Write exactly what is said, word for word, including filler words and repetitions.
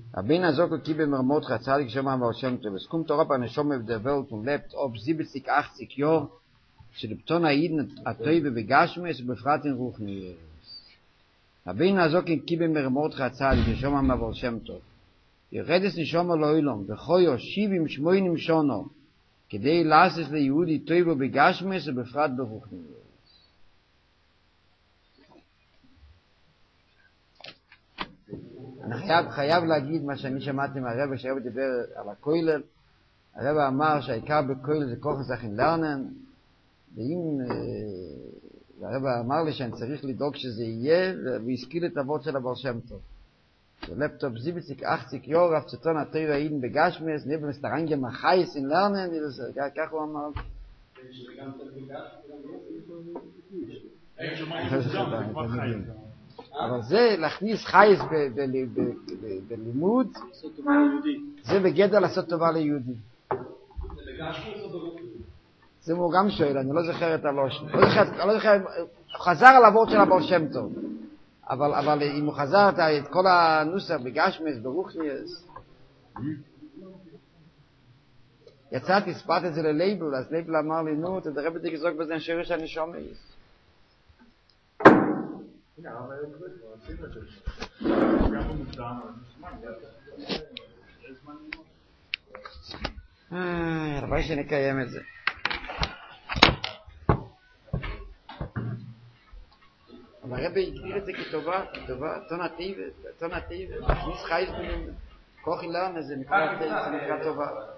Rabbeinu Azok kibe mermot Chatzalik Shema Baal Shem Tov. Es kommt darauf an Neshama auf der Welt und lebt ob siebzig, achtzig Jahr, שלבטון העידן הטוי ובגשמס ובפרט in רוחני. Rabbeinu Azok kibe mermot Chatzalik Shema Baal Shem Tov. ירדס נשמה לעולם, וחויו שבעים שמונים שונו, כדי לעשות ליהודי טוב ובגשמס ובפרט ברוחני. אני חייב, חייב להגיד מה שאני שמעתי מהרבא שהרבא דיבר על הכולל. הרבא אמר שהעיקר בכולל זה כוח זכין לרנן, ואם הרבא אמר לי שאני צריך לדאוג שזה יהיה, והזכיר את אבות של הבעל שם טוב. לפטופ siebzig, achtzig Jahre auf Zeton Ateva Iden Begashmes, neben es daran gemachais in Lernen, כך הוא אמר. אבל זה להכניס חייס בלימוד, זה בגדר לעשות טובה ליהודי. זה הוא גם שואל, אני לא זוכר את הלושן. לא זוכר, הוא חזר על אבות של הבעל שם טוב. אבל, אבל אם הוא חזר את כל הנוסח בגשמס, ברוכניאס, יצאתי, ספרת את זה ללייבל, אז לייבל אמר לי, נו, תדרב את תגזוק בזה, אני שואר שאני שומע. הנה, אבל אין כבר, עושים את זה. גם במוקדם, יש זמן ללמוד. אה, הלוואי שנקיים את זה. אבל הרב הגדיר את זה כטובה, כטובה, טונטיבית, טונטיבית, ניס חייס בלים, כוח אילן, זה נקרא טובה.